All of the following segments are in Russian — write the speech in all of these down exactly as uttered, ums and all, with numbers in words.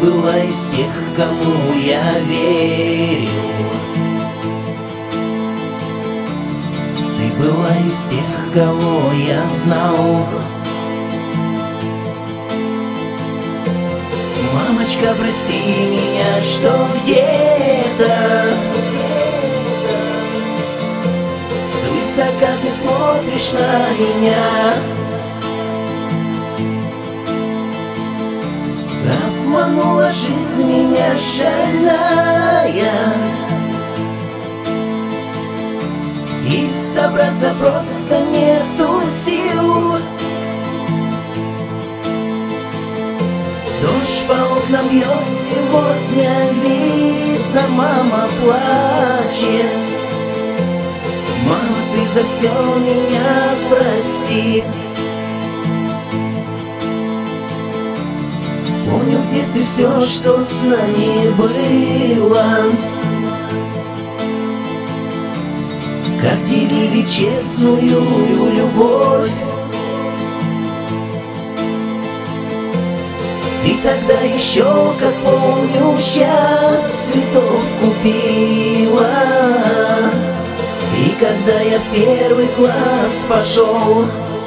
была из тех, кому я верил. Ты была из тех, кого я знал. Мамочка, прости меня, что где-то свысока ты смотришь на меня. Обманула жизнь меня шальная, и собраться просто нету сил. Дождь по окнам бьет сегодня, видно, мама плачет. Мама, ты за все меня прости. Помню в детстве все, что с нами было, как делили честную любовь. Ты тогда еще, как помню, сейчас цветов купила. И когда я в первый класс пошел,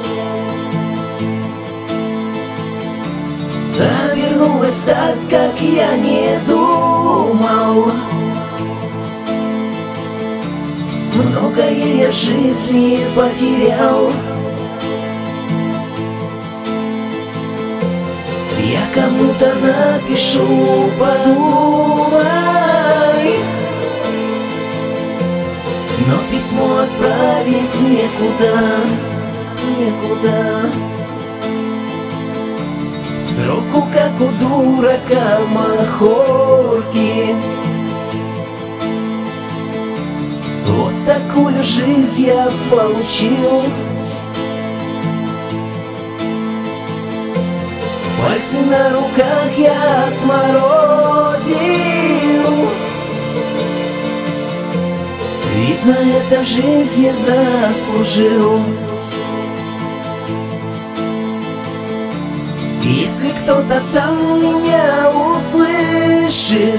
а вернулась так, как я не думал. Многое я в жизни потерял. Я кому-то напишу, подумай, но письмо отправить некуда, некуда. Сроку, как у дурака махорки. Вот такую жизнь я получил. Пальцы на руках я отморозил. Видно, это в жизни заслужил. Если кто-то там меня услышит,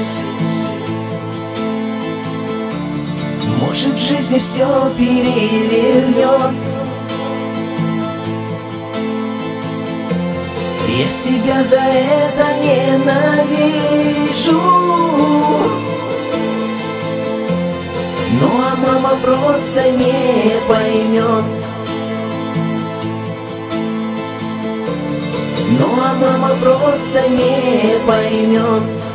может, в жизни все перевернет. Я себя за это ненавижу. Ну а мама просто не поймет. Ну а мама просто не поймет.